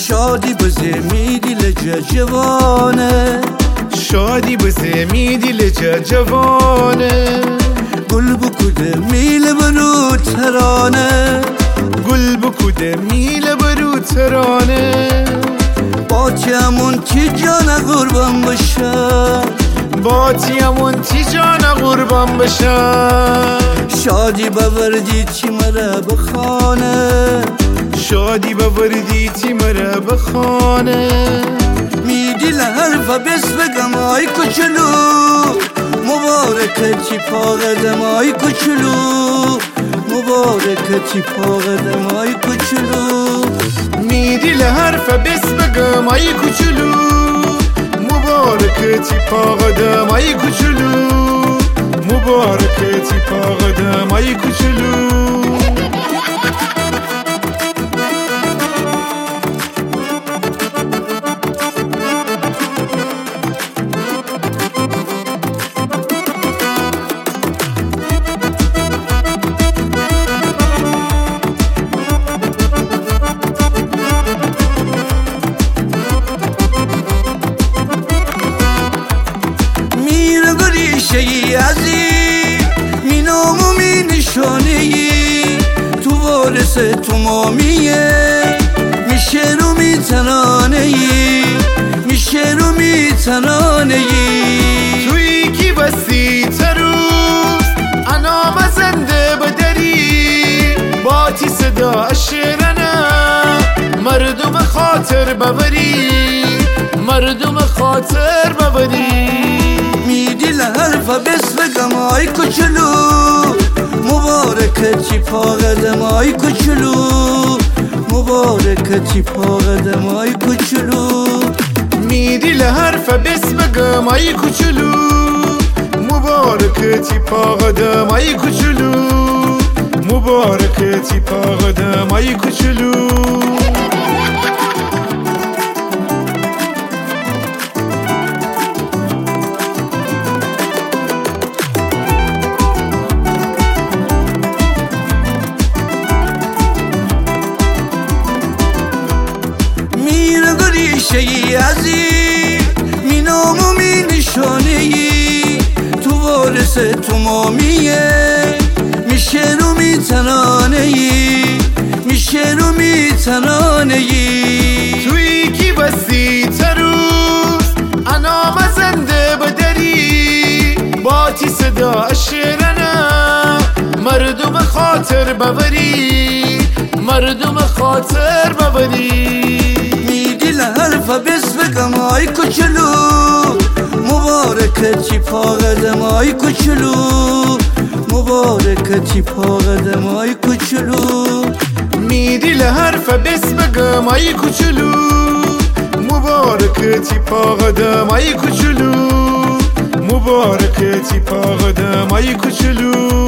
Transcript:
شادی بزه می دل جوانه، شادی بزه می دل جوانه. گل بکوده میل برو ترانه، گل بکوده میل برو ترانه. باتیمون تی جان قربان بشم، باتیمون تی جان قربان بشم. شادی بوردی تی مرا بخانه، شادی بوردی تی مرا بخانه. میدی لحرف بس بگم آی کچلو، مبارکتی پا قدم آی کچلو، مبارکتی پا قدم آی کچلو. میدی لحرف بس بگم آی کچلو، مبارکتی پا قدم آی کچلو، مبارکتی پا قدم آی کچلو. شیعی عزیز می نام و می نشانهی، تو وارث تو مامیه، می شعر و می ترانهی، می شعر و می ترانهی. تویی کی بسی تروز انا مزنده بدری، باتی صدا شیرنه مردم خاطر ببری، مردم خاطر ببری. میدی لحرف بس بگم آی کچلو، مبارکتی پا قدم آی کچلو، مبارکتی پا قدم آی کچلو. میدی لحرف بس بگم آی کچلو، مبارکتی پا قدم آی کچلو، مبارکتی پا قدم آی کچلو. شیعی عزیز می نام و می نشانهی، تو وارث تو مامیه، می شعر و می ترانهی، می شعر و می ترانهی. تویی کی بسی تروز انا مزنده بدری، باتی صدا شیرنه مردم خاطر ببری، مردم خاطر ببری. لحرف بس بگم آی کچلو، مبارکتی پا قدم آی کچلو، مبارکتی پا قدم آی کچلو. میدی لحرف بس بگم آی کچلو، مبارکتی پا قدم آی کچلو، مبارکتی پا قدم آی کچلو.